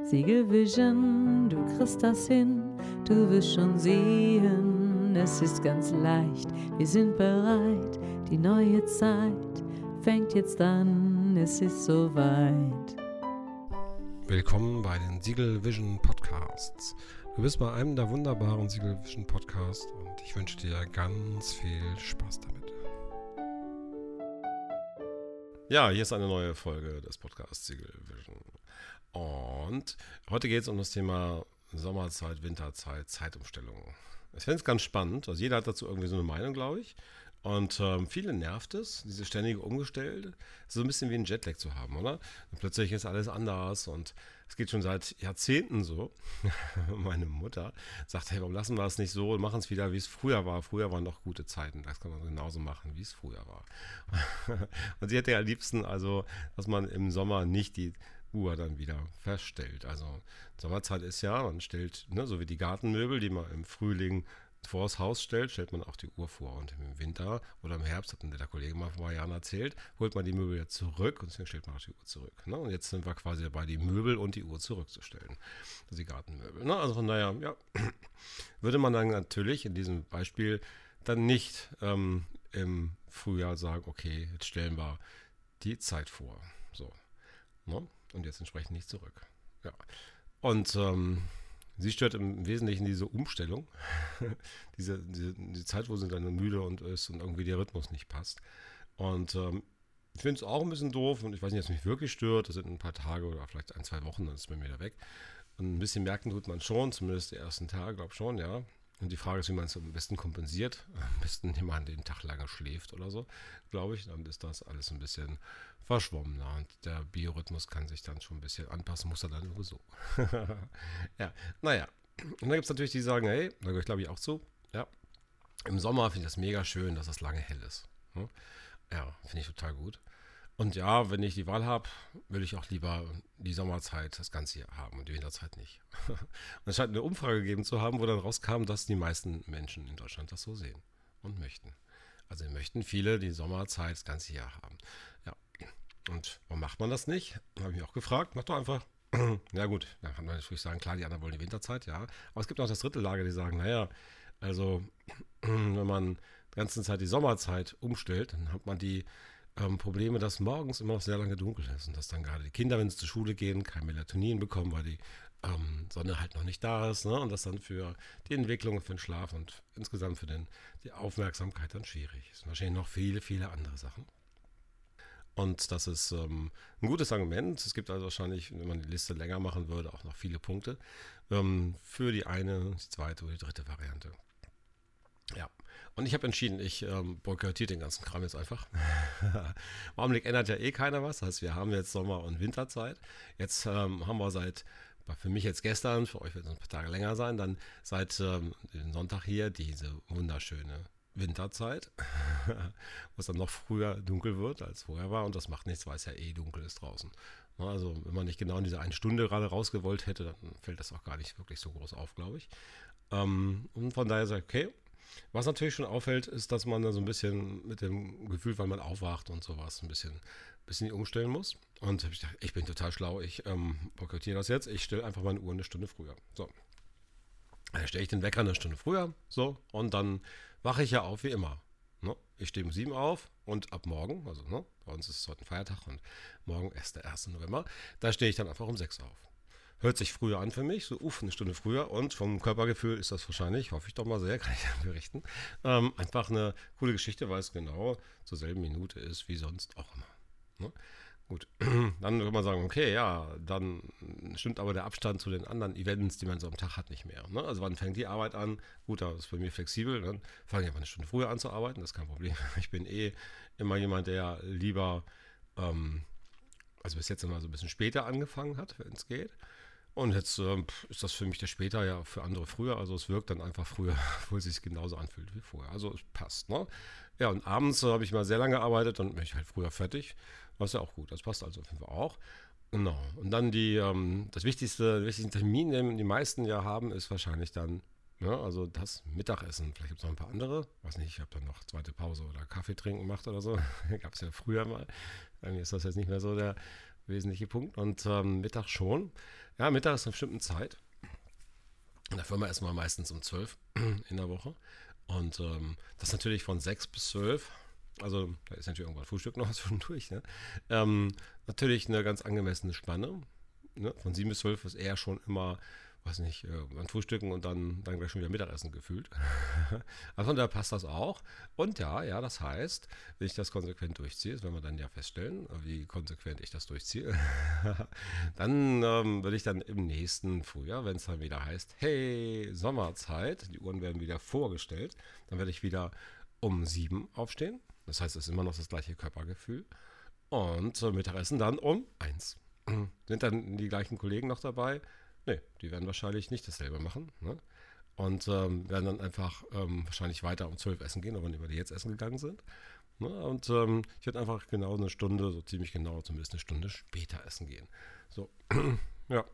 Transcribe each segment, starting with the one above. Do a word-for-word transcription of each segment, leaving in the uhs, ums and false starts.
Siegel Vision, du kriegst das hin, du wirst schon sehen, es ist ganz leicht, wir sind bereit, die neue Zeit fängt jetzt an, es ist soweit. Willkommen bei den Siegel Vision Podcasts. Du bist bei einem der wunderbaren Siegel Vision Podcasts und ich wünsche dir ganz viel Spaß damit. Ja, hier ist eine neue Folge des Podcasts Siegel Vision. Und heute geht es um das Thema Sommerzeit, Winterzeit, Zeitumstellung. Ich finde es ganz spannend. Also jeder hat dazu irgendwie so eine Meinung, glaube ich. Und ähm, viele nervt es, diese ständige Umgestellte. So ein bisschen wie ein Jetlag zu haben, oder? Und plötzlich ist alles anders und es geht schon seit Jahrzehnten so. Meine Mutter sagt, hey, warum lassen wir es nicht so und machen es wieder, wie es früher war. Früher waren noch gute Zeiten. Das kann man genauso machen, wie es früher war. Und sie hätte ja am liebsten, also, dass man im Sommer nicht die Uhr dann wieder verstellt. Also Sommerzeit ist ja, man stellt, ne, so wie die Gartenmöbel, die man im Frühling vor das Haus stellt, stellt man auch die Uhr vor. Und im Winter oder im Herbst, hat mir der Kollege mal vor Jahren erzählt, holt man die Möbel jetzt zurück und deswegen stellt man auch die Uhr zurück. Ne? Und jetzt sind wir quasi dabei, die Möbel und die Uhr zurückzustellen. Also die Gartenmöbel. Ne? Also von daher, ja, würde man dann natürlich in diesem Beispiel dann nicht ähm, im Frühjahr sagen, okay, jetzt stellen wir die Zeit vor. So. Ne? Und jetzt entsprechend nicht zurück. Ja. Und ähm, sie stört im Wesentlichen diese Umstellung, diese, diese die Zeit, wo sie dann müde und ist und irgendwie der Rhythmus nicht passt. Und ähm, ich finde es auch ein bisschen doof und ich weiß nicht, ob es mich wirklich stört. Das sind ein paar Tage oder vielleicht ein, zwei Wochen, dann ist es mir wieder weg. Und ein bisschen merken tut man schon, zumindest die ersten Tage, glaube ich schon, ja. Und die Frage ist, wie man es am besten kompensiert. Am besten, indem man den Tag lange schläft oder so, glaube ich. Dann ist das alles ein bisschen verschwommener. Und der Biorhythmus kann sich dann schon ein bisschen anpassen, muss er dann sowieso. Ja, naja. Und dann gibt es natürlich die, die sagen, hey, da gehöre ich glaube ich auch zu. Ja, im Sommer finde ich das mega schön, dass es lange hell ist. Ja, finde ich total gut. Und ja, wenn ich die Wahl habe, will ich auch lieber die Sommerzeit das ganze Jahr haben und die Winterzeit nicht. Und es scheint eine Umfrage gegeben zu haben, wo dann rauskam, dass die meisten Menschen in Deutschland das so sehen und möchten. Also möchten viele die Sommerzeit das ganze Jahr haben. Ja. Und warum macht man das nicht? Habe ich mich auch gefragt. Macht doch einfach. Ja gut, dann kann man natürlich sagen, klar, die anderen wollen die Winterzeit, ja. Aber es gibt auch das dritte Lager, die sagen, naja, also wenn man die ganze Zeit die Sommerzeit umstellt, dann hat man die Ähm, Probleme, dass morgens immer noch sehr lange dunkel ist und dass dann gerade die Kinder, wenn sie zur Schule gehen, kein Melatonin bekommen, weil die ähm, Sonne halt noch nicht da ist, ne? Und das dann für die Entwicklung, für den Schlaf und insgesamt für den, die Aufmerksamkeit dann schwierig ist. Und wahrscheinlich noch viele, viele andere Sachen. Und das ist ähm, ein gutes Argument. Es gibt also wahrscheinlich, wenn man die Liste länger machen würde, auch noch viele Punkte ähm, für die eine, die zweite oder die dritte Variante. Ja, und ich habe entschieden, ich ähm, boykottiere den ganzen Kram jetzt einfach. Im Augenblick ändert ja eh keiner was. Das heißt, wir haben jetzt Sommer- und Winterzeit. Jetzt ähm, haben wir seit, für mich jetzt gestern, für euch wird es ein paar Tage länger sein, dann seit ähm, dem Sonntag hier diese wunderschöne Winterzeit, wo es dann noch früher dunkel wird, als vorher war. Und das macht nichts, weil es ja eh dunkel ist draußen. Also wenn man nicht genau in diese eine Stunde gerade rausgewollt hätte, dann fällt das auch gar nicht wirklich so groß auf, glaube ich. Ähm, und von daher sagt, okay, was natürlich schon auffällt, ist, dass man da so ein bisschen mit dem Gefühl, weil man aufwacht und sowas, ein bisschen, bisschen umstellen muss. Und ich dachte, ich bin total schlau, ich ähm, boykottiere das jetzt, ich stelle einfach meine Uhr eine Stunde früher. So. Dann stelle ich den Wecker eine Stunde früher, so, und dann wache ich ja auf wie immer. Ne? Ich stehe um sieben auf und ab morgen, also ne, bei uns ist es heute ein Feiertag und morgen ist der erste November, da stehe ich dann einfach um sechs auf. Hört sich früher an für mich, so uff, eine Stunde früher und vom Körpergefühl ist das wahrscheinlich, hoffe ich doch mal sehr, kann ich dann berichten, ähm, einfach eine coole Geschichte, weil es genau zur selben Minute ist wie sonst auch immer. Ne? Gut, dann kann man sagen, okay, ja, dann stimmt aber der Abstand zu den anderen Events, die man so am Tag hat, nicht mehr. Ne? Also wann fängt die Arbeit an? Gut, das ist bei mir flexibel, dann fange ich einfach eine Stunde früher an zu arbeiten, das ist kein Problem. Ich bin eh immer jemand, der lieber, ähm, also bis jetzt immer so ein bisschen später angefangen hat, wenn es geht. Und jetzt ähm, ist das für mich der später, ja für andere früher. Also es wirkt dann einfach früher, obwohl es sich genauso anfühlt wie vorher. Also es passt, ne? Ja, und abends äh, habe ich mal sehr lange gearbeitet und bin ich halt früher fertig. Was ja auch gut, das passt also auf jeden Fall auch. Genau. Und dann die, ähm, das wichtigste, der wichtigste Termin, den die meisten ja haben, ist wahrscheinlich dann, ne, also das Mittagessen. Vielleicht gibt es noch ein paar andere. Weiß nicht, ich habe dann noch zweite Pause oder Kaffee trinken gemacht oder so. Gab es ja früher mal. Irgendwie ist das jetzt nicht mehr so der wesentliche Punkt. Und ähm, Mittag schon. Ja, Mittag ist eine bestimmte Zeit. In der Firma essen wir meistens um zwölf in der Woche. Und ähm, das natürlich von sechs bis zwölf. Also da ist natürlich irgendwann Frühstück noch zwischendurch. Ne? Ähm, natürlich eine ganz angemessene Spanne. Ne? Von sieben bis zwölf ist eher schon immer, weiß nicht, äh, an Frühstücken und dann, dann gleich schon wieder Mittagessen gefühlt. Also von daher passt das auch. Und ja, ja, das heißt, wenn ich das konsequent durchziehe, das werden wir dann ja feststellen, wie konsequent ich das durchziehe, dann ähm, würde ich dann im nächsten Frühjahr, wenn es dann wieder heißt, hey, Sommerzeit, die Uhren werden wieder vorgestellt, dann werde ich wieder um sieben aufstehen. Das heißt, es ist immer noch das gleiche Körpergefühl. Und äh, Mittagessen dann um eins. Sind dann die gleichen Kollegen noch dabei? Nee, die werden wahrscheinlich nicht dasselbe machen. Ne? Und ähm, werden dann einfach ähm, wahrscheinlich weiter um zwölf essen gehen, aber nicht, weil die jetzt essen gegangen sind. Ne? Und ähm, ich werde einfach genau eine Stunde, so ziemlich genau, zumindest eine Stunde später essen gehen. So, ja.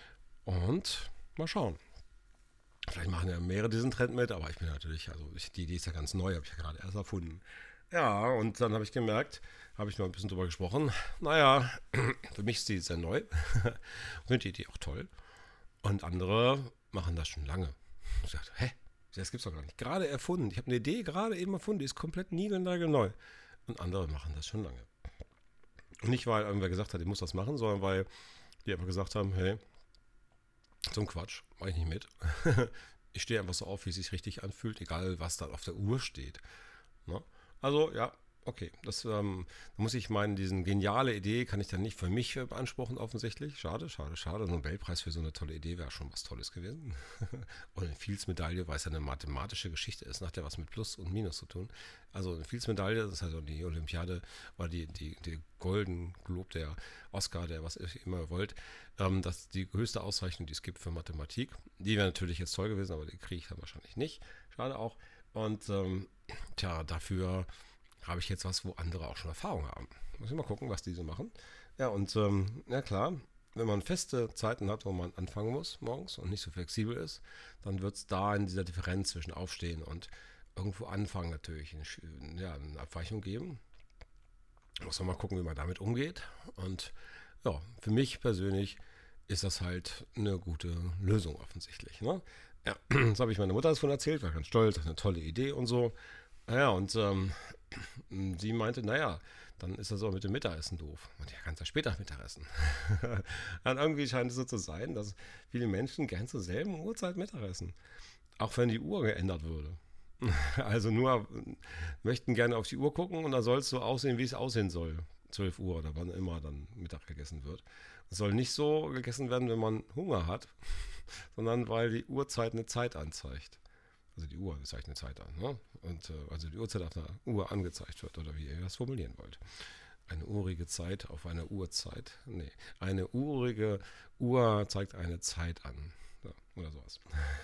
Und mal schauen. Vielleicht machen ja mehrere diesen Trend mit, aber ich bin natürlich, also ich, die Idee ist ja ganz neu, habe ich ja gerade erst erfunden. Ja, und dann habe ich gemerkt, habe ich noch ein bisschen drüber gesprochen, naja, für mich ist die sehr neu, finde die Idee auch toll. Und andere machen das schon lange. Ich dachte, hä? Das gibt's doch gar nicht. Gerade erfunden. Ich habe eine Idee gerade eben erfunden, die ist komplett niegelnagelneu. Und andere machen das schon lange. Und nicht, weil irgendwer gesagt hat, ich muss das machen, sondern weil die einfach gesagt haben, hey, so ein Quatsch, mach ich nicht mit. Ich stehe einfach so auf, wie es sich richtig anfühlt, egal was da auf der Uhr steht. Ne? Also, ja, okay. Das ähm, da muss ich meinen, diesen geniale Idee kann ich dann nicht für mich äh, beanspruchen, offensichtlich. Schade, schade, schade. Ein Nobelpreis für so eine tolle Idee wäre schon was Tolles gewesen. Und eine Fields-Medaille, weil es ja eine mathematische Geschichte ist, hat ja was mit Plus und Minus zu tun. Also eine Fields-Medaille, das ist also die Olympiade, oder die, die, die Golden Globe, der Oscar, der was ihr immer wollt, ähm, das ist die höchste Auszeichnung, die es gibt für Mathematik. Die wäre natürlich jetzt toll gewesen, aber die kriege ich dann wahrscheinlich nicht. Schade auch. Und ähm, tja, dafür habe ich jetzt was, wo andere auch schon Erfahrung haben. Muss ich mal gucken, was die so machen. Ja, und ähm, ja klar, wenn man feste Zeiten hat, wo man anfangen muss morgens und nicht so flexibel ist, dann wird es da in dieser Differenz zwischen Aufstehen und irgendwo anfangen natürlich eine, ja, eine Abweichung geben. Muss man mal gucken, wie man damit umgeht. Und ja, für mich persönlich ist das halt eine gute Lösung offensichtlich. Ne? Ja, das habe ich meiner Mutter davon erzählt, war ganz stolz, eine tolle Idee und so. Ja, und ähm, sie meinte, naja, dann ist das auch mit dem Mittagessen doof. Und ja, kannst ja später Mittagessen. Und irgendwie scheint es so zu sein, dass viele Menschen gern zur selben Uhrzeit Mittagessen. Auch wenn die Uhr geändert würde. Also nur möchten gerne auf die Uhr gucken und da soll es so aussehen, wie es aussehen soll. zwölf Uhr oder wann immer dann Mittag gegessen wird. Es soll nicht so gegessen werden, wenn man Hunger hat, sondern weil die Uhrzeit eine Zeit anzeigt. Also die Uhr zeigt eine Zeit an. Ne? Und äh, also die Uhrzeit auf einer Uhr angezeigt wird, oder wie ihr das formulieren wollt. Eine urige Zeit auf einer Uhrzeit. Nee, eine urige Uhr zeigt eine Zeit an. Ja, oder sowas.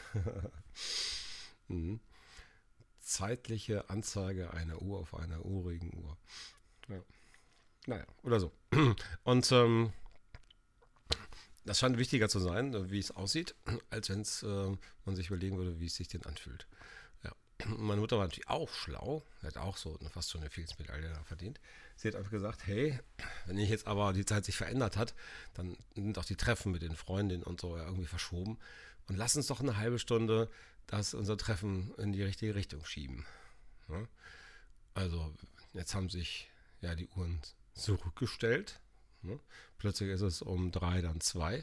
mhm. Zeitliche Anzeige einer Uhr auf einer urigen Uhr. Ja. Naja, oder so. Und ähm, das scheint wichtiger zu sein, wie es aussieht, als wenn äh, man sich überlegen würde, wie es sich denn anfühlt. Ja. Meine Mutter war natürlich auch schlau, hat auch so eine, fast schon eine Fields-Medaille verdient. Sie hat einfach gesagt, hey, wenn ich jetzt aber die Zeit sich verändert hat, dann sind auch die Treffen mit den Freundinnen und so ja irgendwie verschoben. Und lass uns doch eine halbe Stunde das unser Treffen in die richtige Richtung schieben. Ja? Also jetzt haben sich ja die Uhren zurückgestellt. Ne? Plötzlich ist es um drei dann zwei.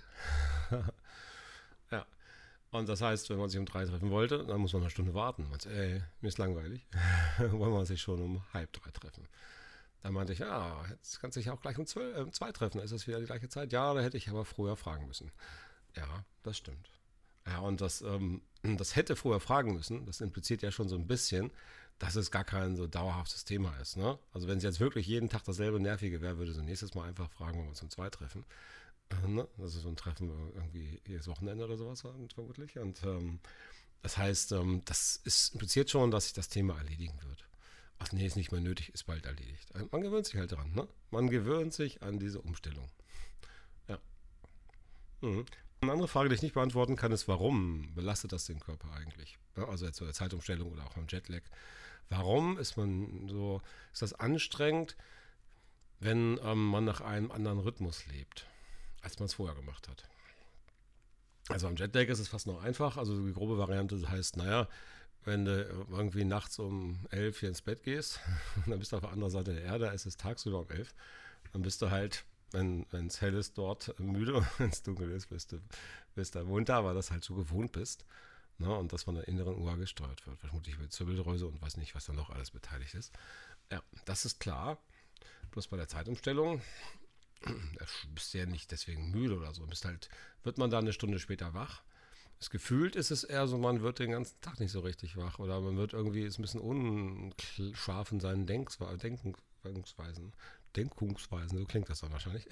Ja. Und das heißt, wenn man sich um drei treffen wollte, dann muss man eine Stunde warten. Man sagt, ey, mir ist langweilig. Wollen wir sich schon um halb drei treffen. Dann meinte ich, ja, jetzt kannst du dich auch gleich um zwölf, äh, zwei treffen. Ist das wieder die gleiche Zeit? Ja, da hätte ich aber früher fragen müssen. Ja, das stimmt. Ja, und das, ähm, das hätte früher fragen müssen, das impliziert ja schon so ein bisschen, dass es gar kein so dauerhaftes Thema ist. Ne? Also wenn es jetzt wirklich jeden Tag dasselbe Nervige wäre, würde sie nächstes Mal einfach fragen, ob wir uns um zwei treffen. Äh, ne? Das ist so ein Treffen irgendwie jedes Wochenende oder sowas vermutlich. Und ähm, das heißt, ähm, das ist, impliziert schon, dass sich das Thema erledigen wird. Ach nee, ist nicht mehr nötig, ist bald erledigt. Man gewöhnt sich halt dran. Ne? Man gewöhnt sich an diese Umstellung. Ja. Mhm. Eine andere Frage, die ich nicht beantworten kann, ist, warum belastet das den Körper eigentlich? Also jetzt bei der Zeitumstellung oder auch beim Jetlag. Warum ist man so, ist das anstrengend, wenn ähm, man nach einem anderen Rhythmus lebt, als man es vorher gemacht hat. Also am Jetlag ist es fast noch einfach. Also die grobe Variante heißt, naja, wenn du irgendwie nachts um elf hier ins Bett gehst, dann bist du auf der anderen Seite der Erde, es ist tagsüber um elf, dann bist du halt, wenn es hell ist, dort müde und wenn es dunkel ist, bist du, bist du munter, weil du das halt so gewohnt bist. Ne? Und das von der inneren Uhr gesteuert wird. Vermutlich mit Zirbeldrüse und weiß nicht, was da noch alles beteiligt ist. Ja, das ist klar. Bloß bei der Zeitumstellung, da bist du ja nicht deswegen müde oder so. Bist halt, wird man da eine Stunde später wach. Das gefühlt ist es eher so, man wird den ganzen Tag nicht so richtig wach. Oder man wird irgendwie, ist ein bisschen unscharf in seinen Denkungsweisen. Denkungsweisen, so klingt das dann wahrscheinlich.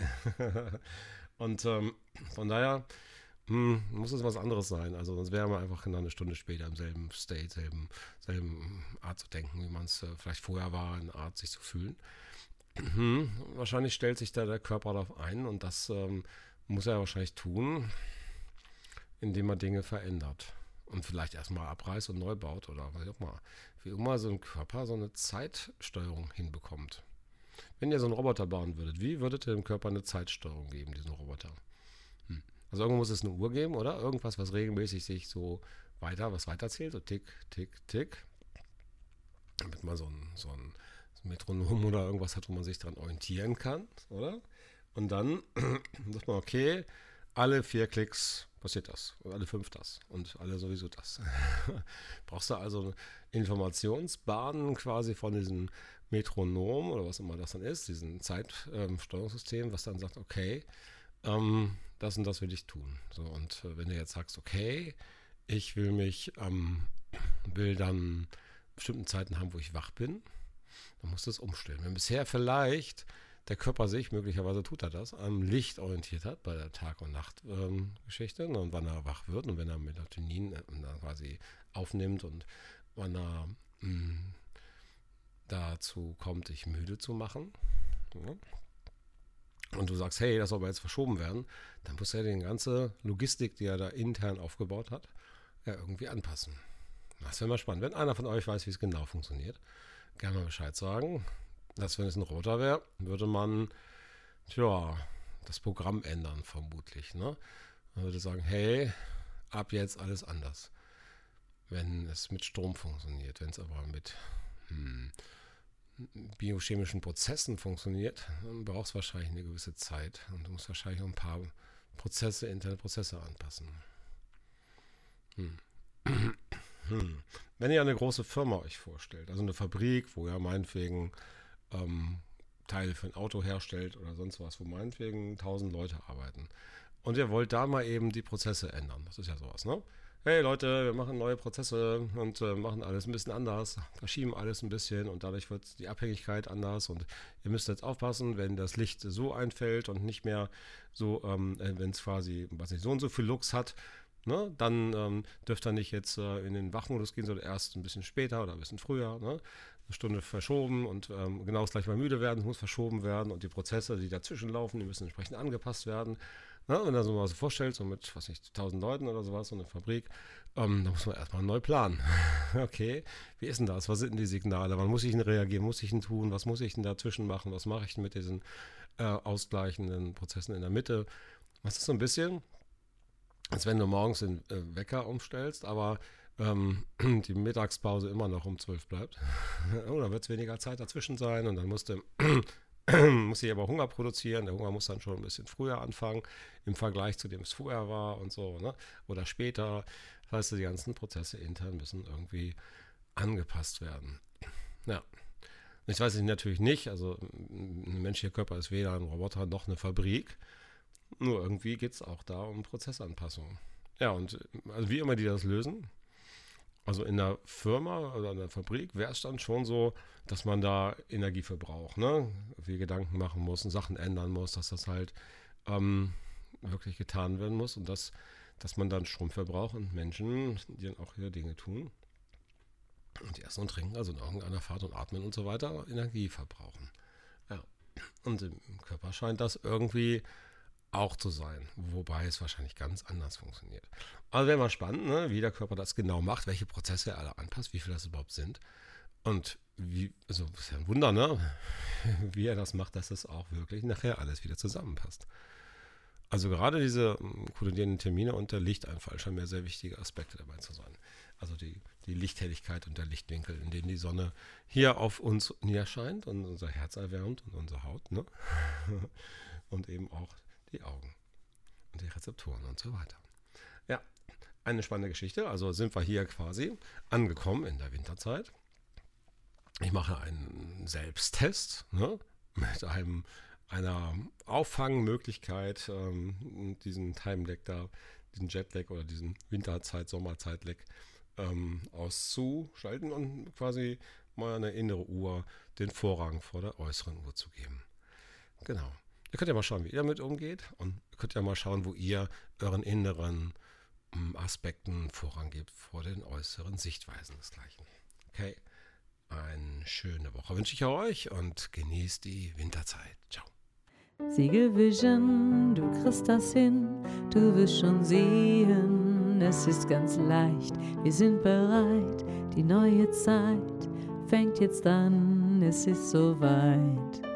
Und ähm, von daher hm, muss es was anderes sein. Also sonst wäre man einfach genau eine Stunde später im selben State, selben, selben Art zu denken, wie man es äh, vielleicht vorher war, eine Art sich zu fühlen. Hm, wahrscheinlich stellt sich da der Körper darauf ein und das ähm, muss er wahrscheinlich tun, indem er Dinge verändert. Und vielleicht erstmal abreißt und neu baut oder was auch mal. Wie immer so ein Körper so eine Zeitsteuerung hinbekommt. Wenn ihr so einen Roboter bauen würdet, wie würdet ihr dem Körper eine Zeitsteuerung geben, diesen Roboter? Hm. Also irgendwo muss es eine Uhr geben, oder? Irgendwas, was regelmäßig sich so weiter, was weiterzählt, so tick, tick, tick. Damit man so ein, so ein Metronom oder irgendwas hat, wo man sich daran orientieren kann, oder? Und dann sagt man, okay, alle vier Klicks passiert das und alle fünf das und alle sowieso das. Brauchst du also Informationsbahnen quasi von diesem Metronom oder was immer das dann ist, diesem Zeitsteuerungssystem, ähm, was dann sagt, okay, ähm, das und das will ich tun. So, und äh, wenn du jetzt sagst, okay, ich will mich, ähm, will dann bestimmten Zeiten haben, wo ich wach bin, dann musst du es umstellen. Wenn bisher vielleicht der Körper sich, möglicherweise tut er das, am Licht orientiert hat bei der Tag- und Nacht-Geschichte ähm, und wann er wach wird und wenn er Melatonin äh, quasi aufnimmt und wann er mh, dazu kommt, dich müde zu machen. Ja. Und du sagst, hey, das soll aber jetzt verschoben werden, dann muss er die ganze Logistik, die er da intern aufgebaut hat, ja irgendwie anpassen. Das wäre mal spannend. Wenn einer von euch weiß, wie es genau funktioniert, gerne mal Bescheid sagen. Dass, wenn es ein Roboter wäre, würde man tja, das Programm ändern, vermutlich. Ne? Man würde sagen, hey, ab jetzt alles anders. Wenn es mit Strom funktioniert, wenn es aber mit hm, biochemischen Prozessen funktioniert, dann braucht es wahrscheinlich eine gewisse Zeit und du musst wahrscheinlich noch ein paar Prozesse, interne Prozesse anpassen. Hm. Hm. Wenn ihr eine große Firma euch vorstellt, also eine Fabrik, wo ihr meinetwegen ähm, Teile für ein Auto herstellt oder sonst was, wo meinetwegen tausend Leute arbeiten und ihr wollt da mal eben die Prozesse ändern, das ist ja sowas, ne? Hey Leute, wir machen neue Prozesse und äh, machen alles ein bisschen anders, verschieben alles ein bisschen und dadurch wird die Abhängigkeit anders und ihr müsst jetzt aufpassen, wenn das Licht so einfällt und nicht mehr so, ähm, wenn es quasi, was nicht, so und so viel Lux hat, ne, dann ähm, dürft ihr nicht jetzt äh, in den Wachmodus gehen, sondern erst ein bisschen später oder ein bisschen früher, ne? Eine Stunde verschoben und ähm, genau das gleich mal müde werden, muss verschoben werden und die Prozesse, die dazwischen laufen, die müssen entsprechend angepasst werden. Ne? Wenn du so mal so vorstellst, so mit, was nicht, tausend Leuten oder sowas, so eine Fabrik, ähm, da muss man erstmal neu planen. Okay, wie ist denn das? Was sind denn die Signale? Wann muss ich denn reagieren? Muss ich denn tun? Was muss ich denn dazwischen machen? Was mache ich denn mit diesen äh, ausgleichenden Prozessen in der Mitte? Das ist so ein bisschen, als wenn du morgens den äh, Wecker umstellst, aber ähm, die Mittagspause immer noch um zwölf bleibt. Oh, dann wird es weniger Zeit dazwischen sein und dann musst du muss ich aber Hunger produzieren. Der Hunger muss dann schon ein bisschen früher anfangen im Vergleich zu dem es vorher war und so, ne? Oder später. Das heißt, die ganzen Prozesse intern müssen irgendwie angepasst werden. Ja. Ich weiß es natürlich nicht, also ein menschlicher Körper ist weder ein Roboter noch eine Fabrik. Nur irgendwie geht es auch da um Prozessanpassung. Ja, und also wie immer die das lösen, also in der Firma oder in der Fabrik wäre es dann schon so, dass man da Energie verbraucht, ne? Viel Gedanken machen muss und Sachen ändern muss, dass das halt ähm, wirklich getan werden muss und dass, dass man dann Strom verbraucht und Menschen, die dann auch ihre Dinge tun und die essen und trinken, also in irgendeiner Fahrt und atmen und so weiter, Energie verbrauchen. Ja. Und im Körper scheint das irgendwie auch zu sein, wobei es wahrscheinlich ganz anders funktioniert. Also wäre mal spannend, ne, wie der Körper das genau macht, welche Prozesse er alle anpasst, wie viel das überhaupt sind. Und wie, also das ist ja ein Wunder, ne? Wie er das macht, dass es auch wirklich nachher alles wieder zusammenpasst. Also gerade diese kollidierenden Termine und der Lichteinfall scheinen mir sehr wichtige Aspekte dabei zu sein. Also die, die Lichthelligkeit und der Lichtwinkel, in dem die Sonne hier auf uns niederscheint und unser Herz erwärmt und unsere Haut, ne? Und eben auch die Augen und die Rezeptoren und so weiter. Ja, eine spannende Geschichte. Also sind wir hier quasi angekommen in der Winterzeit. Ich mache einen Selbsttest, ne? Mit einem einer Auffangmöglichkeit, ähm, diesen Time-Lag da, diesen Jetlag oder diesen Winterzeit-, Sommerzeit-Lag ähm, auszuschalten und quasi mal eine innere Uhr den Vorrang vor der äußeren Uhr zu geben. Genau. Ihr könnt ja mal schauen, wie ihr damit umgeht und ihr könnt ja mal schauen, wo ihr euren inneren ähm, Aspekten Vorrang gebt vor den äußeren Sichtweisen desgleichen. Okay, eine schöne Woche wünsche ich euch und genießt die Winterzeit. Ciao. Siegelvision, du kriegst das hin, du wirst schon sehen, es ist ganz leicht, wir sind bereit, die neue Zeit fängt jetzt an, es ist soweit.